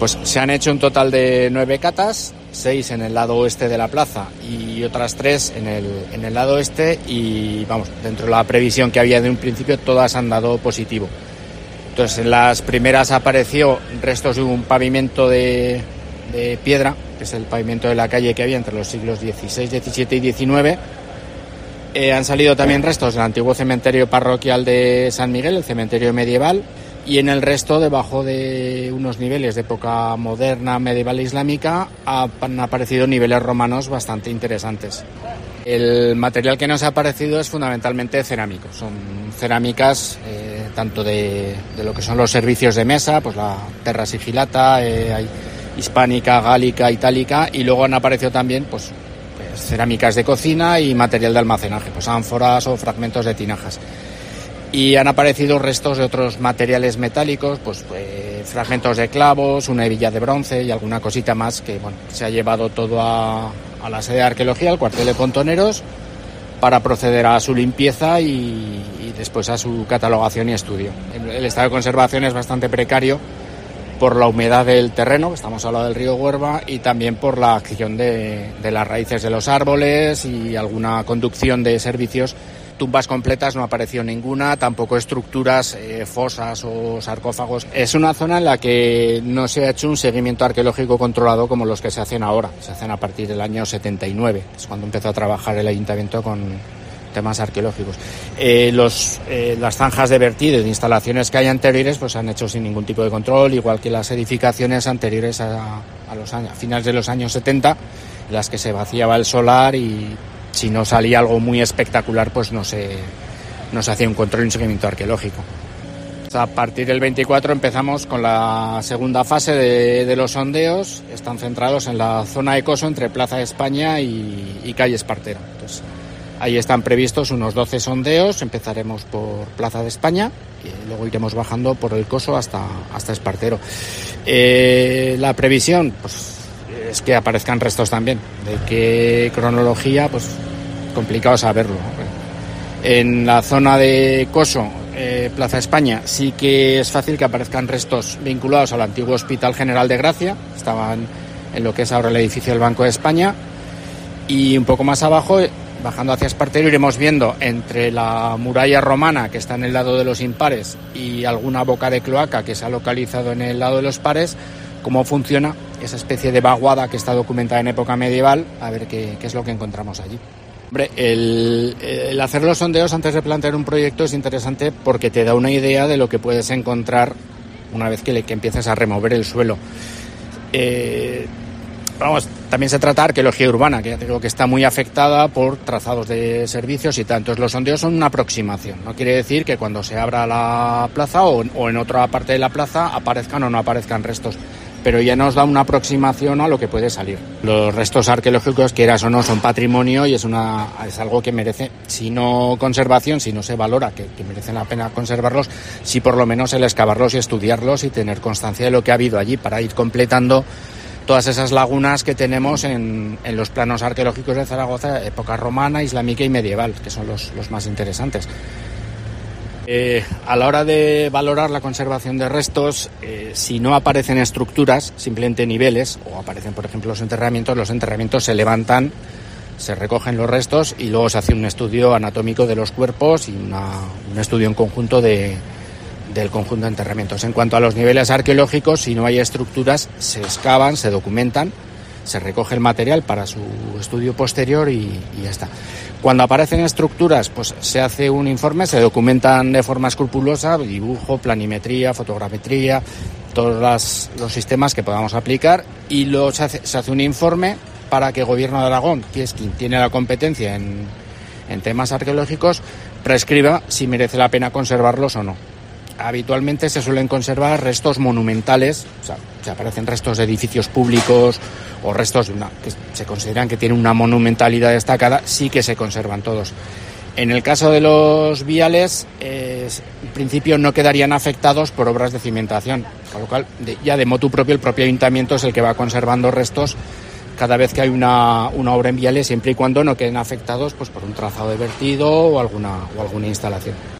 Pues se han hecho un total de 9 catas, 6 en el lado oeste de la plaza y otras 3 en el lado este, y vamos, dentro de la previsión que había de un principio, todas han dado positivo. Entonces, en las primeras apareció restos de un pavimento de piedra, que es el pavimento de la calle que había entre los siglos XVI, XVII y XIX. Han salido también restos del antiguo cementerio parroquial de San Miguel, el cementerio medieval, y en el resto, debajo de unos niveles de época moderna, medieval e islámica, han aparecido niveles romanos bastante interesantes. El material que nos ha aparecido es fundamentalmente cerámico. Son cerámicas tanto de lo que son los servicios de mesa, pues la terra sigillata, hay hispánica, gálica, itálica, y luego han aparecido también pues cerámicas de cocina y material de almacenaje, pues ánforas o fragmentos de tinajas. Y han aparecido restos de otros materiales metálicos, pues fragmentos de clavos, una hebilla de bronce y alguna cosita más que se ha llevado todo a la sede de arqueología, al cuartel de pontoneros, para proceder a su limpieza y después a su catalogación y estudio. El estado de conservación es bastante precario por la humedad del terreno, estamos al lado del río Huerva, y también por la acción de las raíces de los árboles y alguna conducción de servicios. Tumbas completas no apareció ninguna, tampoco estructuras, fosas o sarcófagos. Es una zona en la que no se ha hecho un seguimiento arqueológico controlado como los que se hacen ahora. Se hacen a partir del año 79, que es cuando empezó a trabajar el ayuntamiento con temas arqueológicos. Las zanjas de vertido y de instalaciones que hay anteriores pues se han hecho sin ningún tipo de control, igual que las edificaciones anteriores a finales de los años 70, en las que se vaciaba el solar y si no salía algo muy espectacular, pues no se hacía un control y un seguimiento arqueológico. A partir del 24 empezamos con la segunda fase de los sondeos. Están centrados en la zona de Coso entre Plaza de España y calle Espartero. Entonces, ahí están previstos unos 12 sondeos. Empezaremos por Plaza de España y luego iremos bajando por el Coso hasta Espartero. La previsión, pues, es que aparezcan restos también. ¿De qué cronología? Pues complicado saberlo. En la zona de Coso, Plaza España, sí que es fácil que aparezcan restos vinculados al antiguo Hospital General de Gracia. Estaban en lo que es ahora el edificio del Banco de España. Y un poco más abajo, bajando hacia Espartero, iremos viendo entre la muralla romana, que está en el lado de los impares, y alguna boca de cloaca que se ha localizado en el lado de los pares, cómo funciona esa especie de vaguada que está documentada en época medieval, a ver qué es lo que encontramos allí. Hombre, el hacer los sondeos antes de plantear un proyecto es interesante porque te da una idea de lo que puedes encontrar una vez que empieces a remover el suelo. También se trata de arqueología urbana, que ya te digo que está muy afectada por trazados de servicios y tal. Entonces los sondeos son una aproximación. No quiere decir que cuando se abra la plaza o en otra parte de la plaza aparezcan o no aparezcan restos, pero ya nos da una aproximación a lo que puede salir. Los restos arqueológicos, quieras o no, son patrimonio y es algo que merece, si no conservación, si no se valora que merecen la pena conservarlos, sí por lo menos el excavarlos y estudiarlos y tener constancia de lo que ha habido allí para ir completando todas esas lagunas que tenemos en los planos arqueológicos de Zaragoza, época romana, islámica y medieval, que son los más interesantes. A la hora de valorar la conservación de restos, si no aparecen estructuras, simplemente niveles, o aparecen, por ejemplo, los enterramientos se levantan, se recogen los restos y luego se hace un estudio anatómico de los cuerpos y un estudio en conjunto del conjunto de enterramientos. En cuanto a los niveles arqueológicos, si no hay estructuras, se excavan, se documentan, se recoge el material para su estudio posterior y ya está. Cuando aparecen estructuras, pues se hace un informe, se documentan de forma escrupulosa, dibujo, planimetría, fotogrametría, todos los sistemas que podamos aplicar, y luego se hace un informe para que el Gobierno de Aragón, que es quien tiene la competencia en temas arqueológicos, prescriba si merece la pena conservarlos o no. Habitualmente se suelen conservar restos monumentales, o sea, se aparecen restos de edificios públicos o restos que se consideran que tienen una monumentalidad destacada, sí que se conservan todos. En el caso de los viales, en principio no quedarían afectados por obras de cimentación, con lo cual ya de motu propio el propio ayuntamiento es el que va conservando restos cada vez que hay una obra en viales, siempre y cuando no queden afectados pues por un trazado de vertido o alguna instalación.